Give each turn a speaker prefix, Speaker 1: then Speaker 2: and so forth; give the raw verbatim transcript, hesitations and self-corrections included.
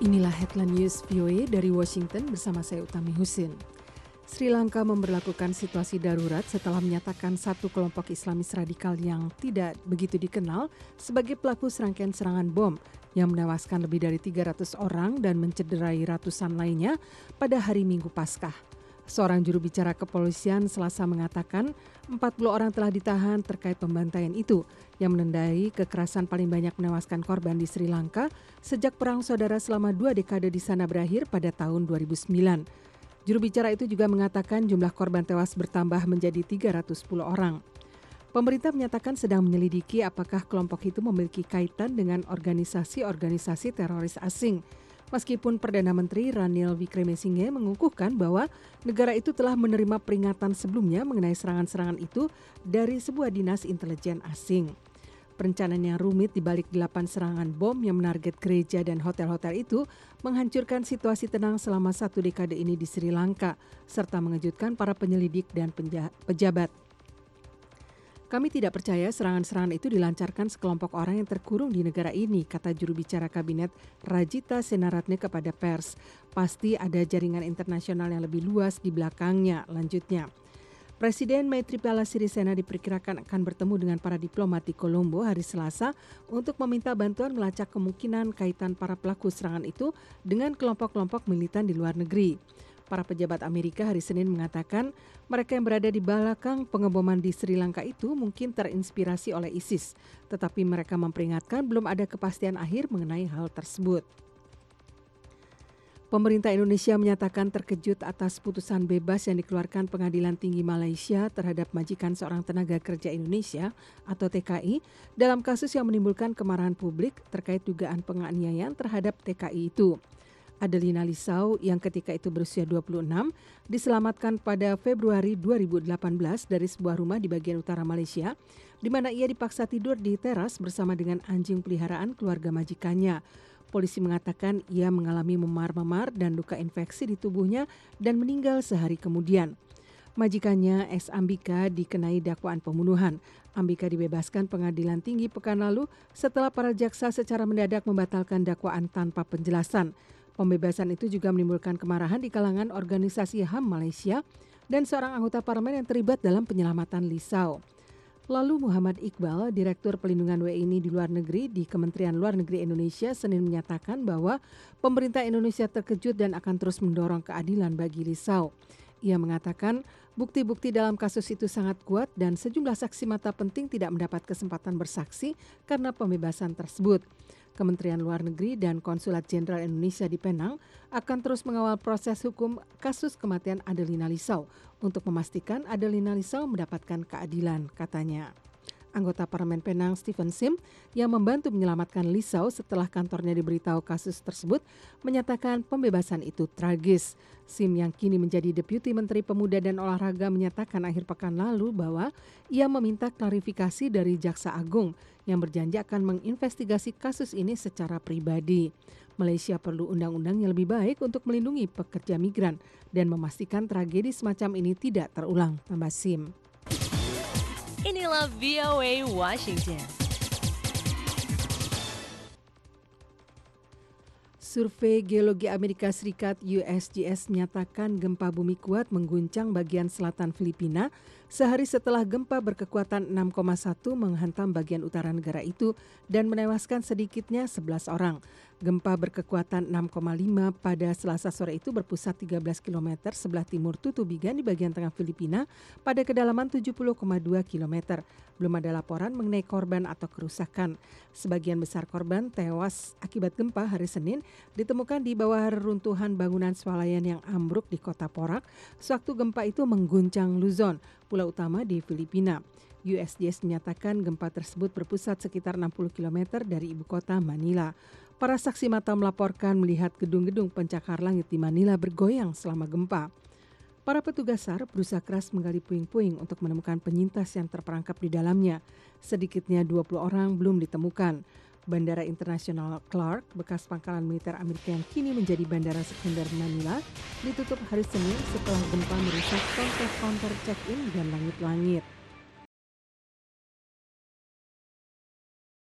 Speaker 1: Inilah headline news V O A dari Washington bersama saya Utami Husin. Sri Lanka memberlakukan situasi darurat setelah menyatakan satu kelompok Islamis radikal yang tidak begitu dikenal sebagai pelaku serangkaian serangan bom yang menewaskan lebih dari tiga ratus orang dan mencederai ratusan lainnya pada hari Minggu Paskah. Seorang juru bicara kepolisian Selasa mengatakan empat puluh orang telah ditahan terkait pembantaian itu yang menandai kekerasan paling banyak menewaskan korban di Sri Lanka sejak perang saudara selama dua dekade di sana berakhir pada tahun dua ribu sembilan. Juru bicara itu juga mengatakan jumlah korban tewas bertambah menjadi tiga ratus sepuluh orang. Pemerintah menyatakan sedang menyelidiki apakah kelompok itu memiliki kaitan dengan organisasi-organisasi teroris asing. Meskipun Perdana Menteri Ranil Wickremesinghe mengukuhkan bahwa negara itu telah menerima peringatan sebelumnya mengenai serangan-serangan itu dari sebuah dinas intelijen asing. Perencanaan yang rumit di balik delapan serangan bom yang menarget gereja dan hotel-hotel itu menghancurkan situasi tenang selama satu dekade ini di Sri Lanka, serta mengejutkan para penyelidik dan pejabat. Kami tidak percaya serangan-serangan itu dilancarkan sekelompok orang yang terkurung di negara ini, kata juru bicara kabinet Rajita Senaratne kepada pers. Pasti ada jaringan internasional yang lebih luas di belakangnya, lanjutnya. Presiden Maithripala Sirisena diperkirakan akan bertemu dengan para diplomat di Colombo hari Selasa untuk meminta bantuan melacak kemungkinan kaitan para pelaku serangan itu dengan kelompok-kelompok militan di luar negeri. Para pejabat Amerika hari Senin mengatakan mereka yang berada di belakang pengeboman di Sri Lanka itu mungkin terinspirasi oleh ISIS, tetapi mereka memperingatkan belum ada kepastian akhir mengenai hal tersebut. Pemerintah Indonesia menyatakan terkejut atas putusan bebas yang dikeluarkan Pengadilan Tinggi Malaysia terhadap majikan seorang tenaga kerja Indonesia atau T K I dalam kasus yang menimbulkan kemarahan publik terkait dugaan penganiayaan terhadap T K I itu. Adelina Lisau yang ketika itu berusia dua puluh enam diselamatkan pada Februari dua ribu delapan belas dari sebuah rumah di bagian utara Malaysia di mana ia dipaksa tidur di teras bersama dengan anjing peliharaan keluarga majikannya. Polisi mengatakan ia mengalami memar-memar dan luka infeksi di tubuhnya dan meninggal sehari kemudian. Majikannya S. Ambika dikenai dakwaan pembunuhan. Ambika dibebaskan Pengadilan Tinggi pekan lalu setelah para jaksa secara mendadak membatalkan dakwaan tanpa penjelasan. Pembebasan itu juga menimbulkan kemarahan di kalangan organisasi H A M Malaysia dan seorang anggota parlemen yang terlibat dalam penyelamatan Lisau. Lalu Muhammad Iqbal, Direktur Pelindungan W I N I di luar negeri di Kementerian Luar Negeri Indonesia, Senin menyatakan bahwa pemerintah Indonesia terkejut dan akan terus mendorong keadilan bagi Lisau. Ia mengatakan bukti-bukti dalam kasus itu sangat kuat dan sejumlah saksi mata penting tidak mendapat kesempatan bersaksi karena pembebasan tersebut. Kementerian Luar Negeri dan Konsulat Jenderal Indonesia di Penang akan terus mengawal proses hukum kasus kematian Adelina Lisau untuk memastikan Adelina Lisau mendapatkan keadilan, katanya. Anggota Parlemen Penang Stephen Sim yang membantu menyelamatkan Lisau setelah kantornya diberitahu kasus tersebut menyatakan pembebasan itu tragis. Sim yang kini menjadi Deputi Menteri Pemuda dan Olahraga menyatakan akhir pekan lalu bahwa ia meminta klarifikasi dari Jaksa Agung yang berjanji akan menginvestigasi kasus ini secara pribadi. Malaysia perlu undang-undang yang lebih baik untuk melindungi pekerja migran dan memastikan tragedi semacam ini tidak terulang, tambah Sim.
Speaker 2: Inilah V O A Washington.
Speaker 1: Survei Geologi Amerika Serikat U S G S menyatakan gempa bumi kuat mengguncang bagian selatan Filipina sehari setelah gempa berkekuatan enam koma satu menghantam bagian utara negara itu dan menewaskan sedikitnya sebelas orang. Gempa berkekuatan enam koma lima pada Selasa sore itu berpusat tiga belas kilometer sebelah timur Tutubigan di bagian tengah Filipina pada kedalaman tujuh puluh koma dua kilometer. Belum ada laporan mengenai korban atau kerusakan. Sebagian besar korban tewas akibat gempa hari Senin ditemukan di bawah reruntuhan bangunan swalayan yang ambruk di kota Porac sewaktu gempa itu mengguncang Luzon, pulau utama di Filipina. U S G S menyatakan gempa tersebut berpusat sekitar enam puluh kilometer dari ibu kota Manila. Para saksi mata melaporkan melihat gedung-gedung pencakar langit di Manila bergoyang selama gempa. Para petugas S A R berusaha keras menggali puing-puing untuk menemukan penyintas yang terperangkap di dalamnya. Sedikitnya dua puluh orang belum ditemukan. Bandara Internasional Clark, bekas pangkalan militer Amerika yang kini menjadi bandara sekunder Manila, ditutup hari Senin setelah gempa merusak counter-counter check-in dan langit-langit.